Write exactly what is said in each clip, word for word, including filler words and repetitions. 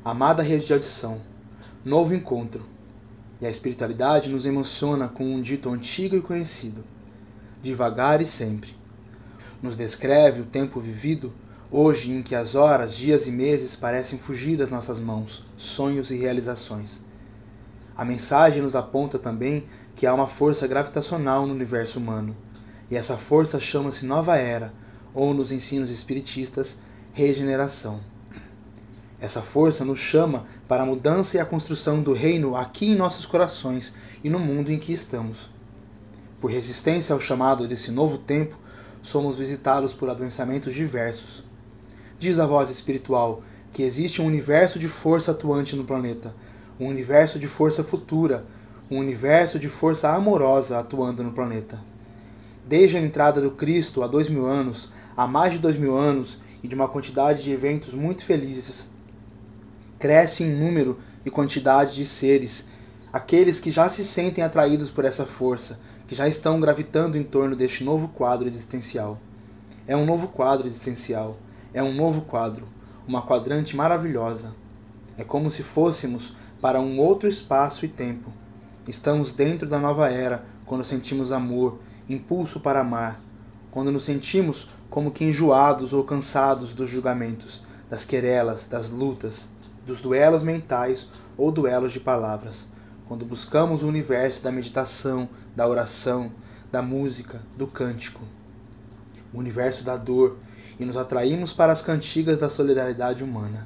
Amada rede de audição, novo encontro. E a espiritualidade nos emociona com um dito antigo e conhecido: devagar e sempre. Nos descreve o tempo vivido, hoje em que as horas, dias e meses parecem fugir das nossas mãos, sonhos e realizações. A mensagem nos aponta também que há uma força gravitacional no universo humano, e essa força chama-se Nova Era, ou nos ensinos espiritistas, regeneração. Essa força nos chama para a mudança e a construção do reino aqui em nossos corações e no mundo em que estamos. Por resistência ao chamado desse novo tempo, somos visitados por adoençamentos diversos. Diz a voz espiritual que existe um universo de força atuante no planeta, um universo de força futura, um universo de força amorosa atuando no planeta. Desde a entrada do Cristo há dois mil anos, há mais de dois mil anos e de uma quantidade de eventos muito felizes, cresce em número e quantidade de seres, aqueles que já se sentem atraídos por essa força, que já estão gravitando em torno deste novo quadro existencial. É um novo quadro existencial, é um novo quadro, uma quadrante maravilhosa. É como se fôssemos para um outro espaço e tempo. Estamos dentro da nova era quando sentimos amor, impulso para amar, quando nos sentimos como que enjoados ou cansados dos julgamentos, das querelas, das lutas, dos duelos mentais ou duelos de palavras, quando buscamos o universo da meditação, da oração, da música, do cântico, o universo da dor, e nos atraímos para as cantigas da solidariedade humana.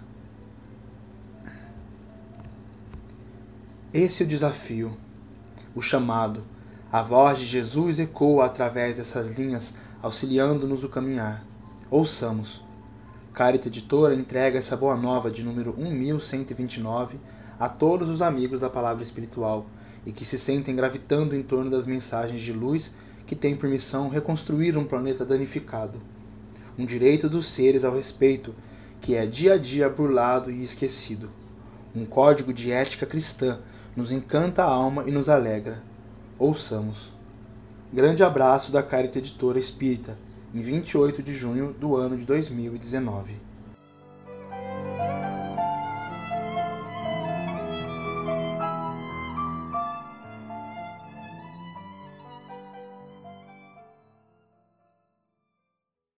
Esse é o desafio, o chamado. A voz de Jesus ecoa através dessas linhas, auxiliando-nos o caminhar. Ouçamos. Carita Editora entrega essa boa nova de número um mil cento e vinte e nove a todos os amigos da palavra espiritual e que se sentem gravitando em torno das mensagens de luz que têm por missão reconstruir um planeta danificado. Um direito dos seres ao respeito, que é dia a dia burlado e esquecido. Um código de ética cristã nos encanta a alma e nos alegra. Ouçamos. Grande abraço da Carita Editora Espírita, em vinte e oito de junho do ano de dois mil e dezenove.